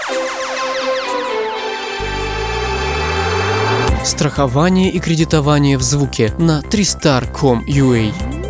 Страхование и кредитование в звуке на 3star.com.ua.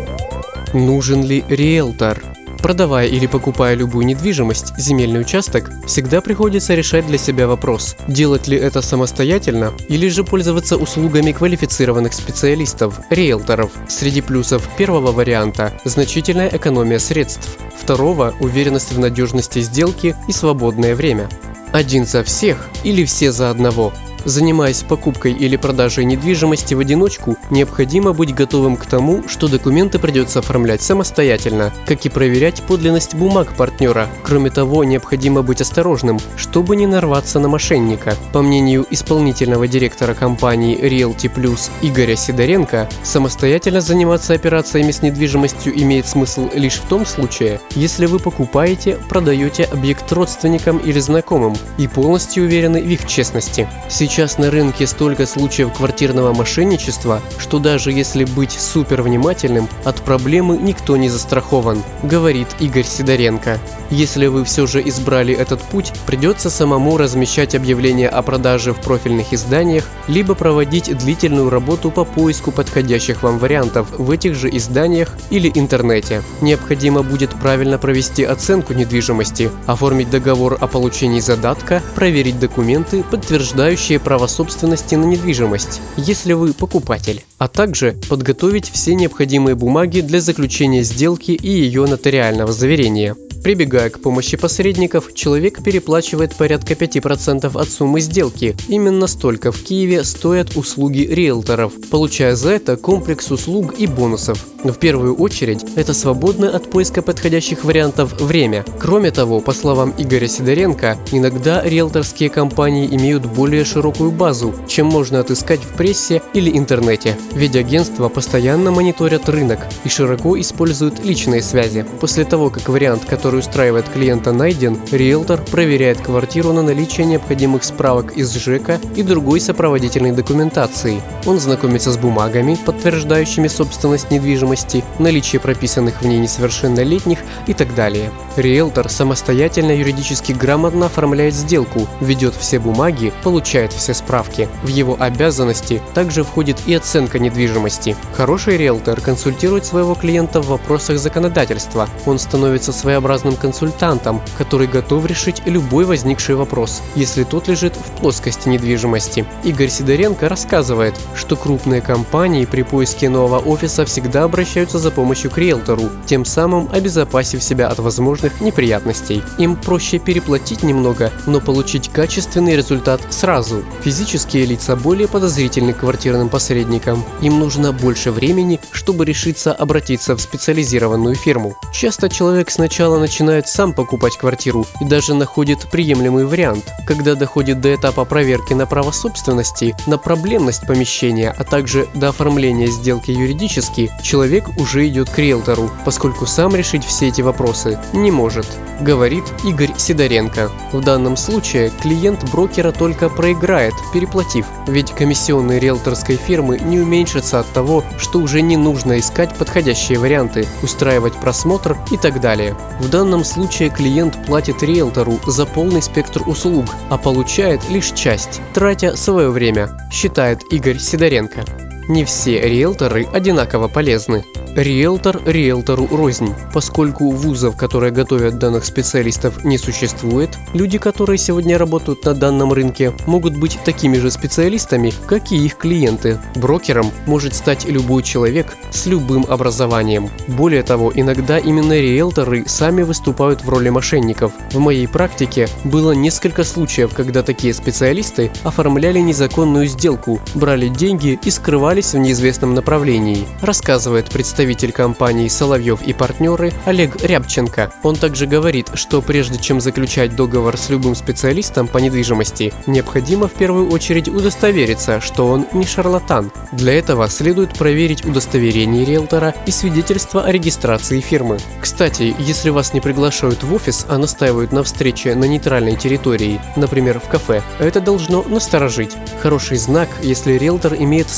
Нужен ли риэлтор? Продавая или покупая любую недвижимость, земельный участок, всегда приходится решать для себя вопрос, делать ли это самостоятельно или же пользоваться услугами квалифицированных специалистов, риэлторов. Среди плюсов первого варианта – значительная экономия средств, второго – уверенность в надежности сделки и свободное время. Один за всех или все за одного? Занимаясь покупкой или продажей недвижимости в одиночку, необходимо быть готовым к тому, что документы придется оформлять самостоятельно, как и проверять подлинность бумаг партнера. Кроме того, необходимо быть осторожным, чтобы не нарваться на мошенника. По мнению исполнительного директора компании Realty Plus Игоря Сидоренко, самостоятельно заниматься операциями с недвижимостью имеет смысл лишь в том случае, если вы покупаете, продаете объект родственникам или знакомым и полностью уверены в их честности. Сейчас на рынке столько случаев квартирного мошенничества, что даже если быть супер внимательным, от проблемы никто не застрахован, говорит Игорь Сидоренко. Если вы все же избрали этот путь, придется самому размещать объявления о продаже в профильных изданиях, либо проводить длительную работу по поиску подходящих вам вариантов в этих же изданиях или интернете. Необходимо будет правильно провести оценку недвижимости, оформить договор о получении задатка, проверить документы, подтверждающие право собственности на недвижимость, если вы покупатель, а также подготовить все необходимые бумаги для заключения сделки и ее нотариального заверения. Прибегая к помощи посредников, человек переплачивает порядка 5% от суммы сделки. Именно столько в Киеве стоят услуги риэлторов, получая за это комплекс услуг и бонусов. В первую очередь, это свободное от поиска подходящих вариантов время. Кроме того, по словам Игоря Сидоренко, иногда риэлторские компании имеют более широкую базу, чем можно отыскать в прессе или интернете. Ведь агентства постоянно мониторят рынок и широко используют личные связи. После того, как вариант, который устраивает клиента, найден, риэлтор проверяет квартиру на наличие необходимых справок из ЖЭКа и другой сопроводительной документации. Он знакомится с бумагами, подтверждающими собственность недвижимости, наличие прописанных в ней несовершеннолетних и так далее. Риэлтор самостоятельно юридически грамотно оформляет сделку, ведет все бумаги, получает все справки. В его обязанности также входит и оценка недвижимости. Хороший риэлтор консультирует своего клиента в вопросах законодательства. Он становится своеобразным консультантом, который готов решить любой возникший вопрос, если тот лежит в плоскости недвижимости. Игорь Сидоренко рассказывает, что крупные компании при поиске нового офиса всегда обращаются за помощью к риэлтору, тем самым обезопасив себя от возможных неприятностей. Им проще переплатить немного, но получить качественный результат сразу. Физические лица более подозрительны к квартирным посредникам. Им нужно больше времени, чтобы решиться обратиться в специализированную фирму. Часто человек сначала начинает сам покупать квартиру и даже находит приемлемый вариант. Когда доходит до этапа проверки на право собственности, на проблемность помещения, а также до оформления сделки юридически, человек уже идет к риэлтору, поскольку сам решить все эти вопросы не может, говорит Игорь Сидоренко. В данном случае клиент брокера только проиграет, переплатив, ведь комиссионные риэлторской фирмы не уменьшатся от того, что уже не нужно искать подходящие варианты, устраивать просмотр и так далее. В данном случае клиент платит риэлтору за полный спектр услуг, а получает лишь часть, тратя свое время, считает Игорь Сидоренко. Не все риэлторы одинаково полезны. Риэлтор риэлтору рознь. Поскольку вузов, которые готовят данных специалистов, не существует, люди, которые сегодня работают на данном рынке, могут быть такими же специалистами, как и их клиенты. Брокером может стать любой человек с любым образованием. Более того, иногда именно риэлторы сами выступают в роли мошенников. В моей практике было несколько случаев, когда такие специалисты оформляли незаконную сделку, брали деньги и скрывались в неизвестном направлении, рассказывает представитель компании «Соловьев и партнеры» Олег Рябченко. Он также говорит, что прежде чем заключать договор с любым специалистом по недвижимости, необходимо в первую очередь удостовериться, что он не шарлатан. Для этого следует проверить удостоверение риэлтора и свидетельство о регистрации фирмы. Кстати, если вас не приглашают в офис, а настаивают на встрече на нейтральной территории, например, в кафе, это должно насторожить. Хороший знак, если риэлтор имеет страховой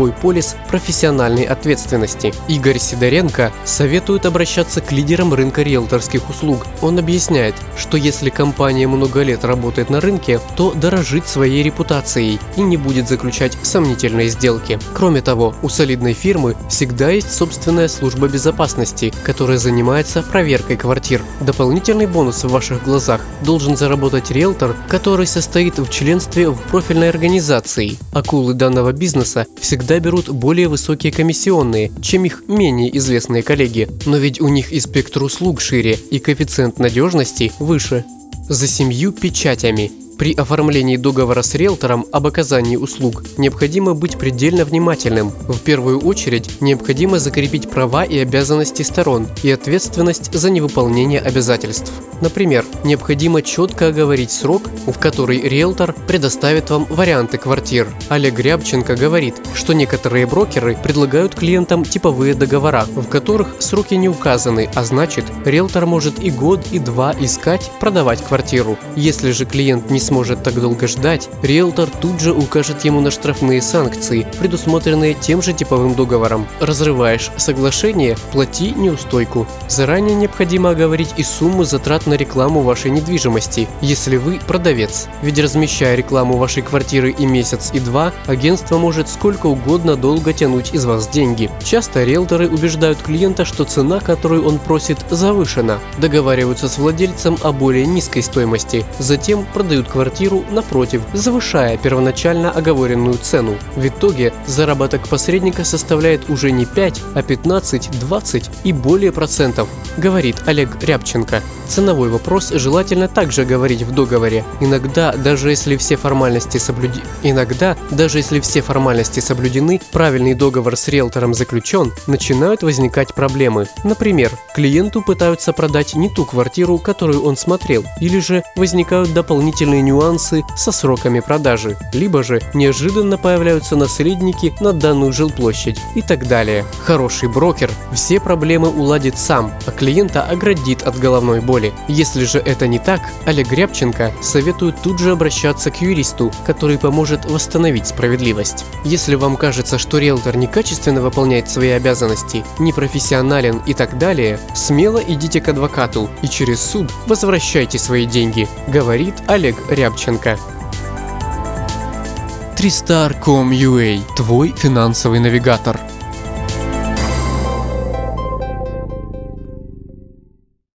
страховой полис профессиональной ответственности. Игорь Сидоренко советует обращаться к лидерам рынка риэлторских услуг. Он объясняет, что если компания много лет работает на рынке, то дорожит своей репутацией и не будет заключать сомнительные сделки. Кроме того, у солидной фирмы всегда есть собственная служба безопасности, которая занимается проверкой квартир. Дополнительный бонус в ваших глазах должен заработать риэлтор, который состоит в членстве в профильной организации. Акулы данного бизнеса всегда берут более высокие комиссионные, чем их менее известные коллеги, но ведь у них и спектр услуг шире, и коэффициент надежности выше. За 7 печатями. При оформлении договора с риэлтором об оказании услуг необходимо быть предельно внимательным. В первую очередь необходимо закрепить права и обязанности сторон и ответственность за невыполнение обязательств. Например, необходимо четко оговорить срок, в который риэлтор предоставит вам варианты квартир. Олег Рябченко говорит, что некоторые брокеры предлагают клиентам типовые договора, в которых сроки не указаны, а значит, риэлтор может и год, и 2 искать, продавать квартиру. Если же клиент не сможет так долго ждать, риэлтор тут же укажет ему на штрафные санкции, предусмотренные тем же типовым договором. Разрываешь соглашение – плати неустойку. Заранее необходимо оговорить и сумму затрат на рекламу вашей недвижимости, если вы продавец. Ведь размещая рекламу вашей квартиры и месяц, и 2, агентство может сколько угодно долго тянуть из вас деньги. Часто риэлторы убеждают клиента, что цена, которую он просит, завышена. Договариваются с владельцем о более низкой стоимости. Затем продают квартиру напротив, завышая первоначально оговоренную цену. В итоге заработок посредника составляет уже не 5, а 15, 20 и более процентов, говорит Олег Рябченко. Ценовой вопрос желательно также говорить в договоре. Иногда, даже если все формальности соблюдены, правильный договор с риэлтором заключен, начинают возникать проблемы. Например, клиенту пытаются продать не ту квартиру, которую он смотрел, или же возникают дополнительные нюансы со сроками продажи, либо же неожиданно появляются наследники на данную жилплощадь и так далее. Хороший брокер все проблемы уладит сам, а клиента оградит от головной боли. Если же это не так, Олег Рябченко советует тут же обращаться к юристу, который поможет восстановить справедливость. Если вам кажется, что риэлтор некачественно выполняет свои обязанности, непрофессионален и так далее, смело идите к адвокату и через суд возвращайте свои деньги, говорит Олег Рябченко. 3star.com.ua – твой финансовый навигатор.